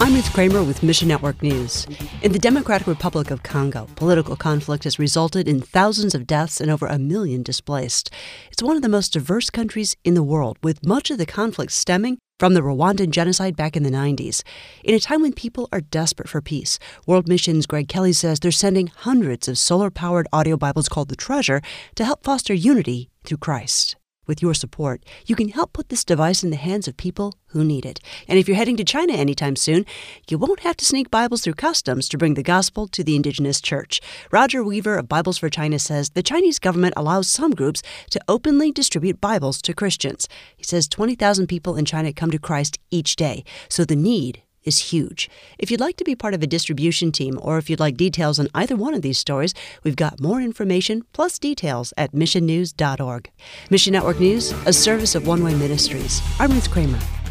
I'm Ruth Kramer with Mission Network News. In the Democratic Republic of Congo, political conflict has resulted in thousands of deaths and over 1 million displaced. It's one of the most diverse countries in the world, with much of the conflict stemming from the Rwandan genocide back in the 90s. In a time when people are desperate for peace, World Mission's Greg Kelly says they're sending hundreds of solar-powered audio Bibles called The Treasure to help foster unity through Christ. With your support, you can help put this device in the hands of people who need it. And if you're heading to China anytime soon, you won't have to sneak Bibles through customs to bring the gospel to the indigenous church. Roger Weaver of Bibles for China says the Chinese government allows some groups to openly distribute Bibles to Christians. He says 20,000 people in China come to Christ each day, so the need is huge. If you'd like to be part of a distribution team, or if you'd like details on either one of these stories, we've got more information plus details at missionnews.org. Mission Network News, a service of One Way Ministries. I'm Ruth Kramer.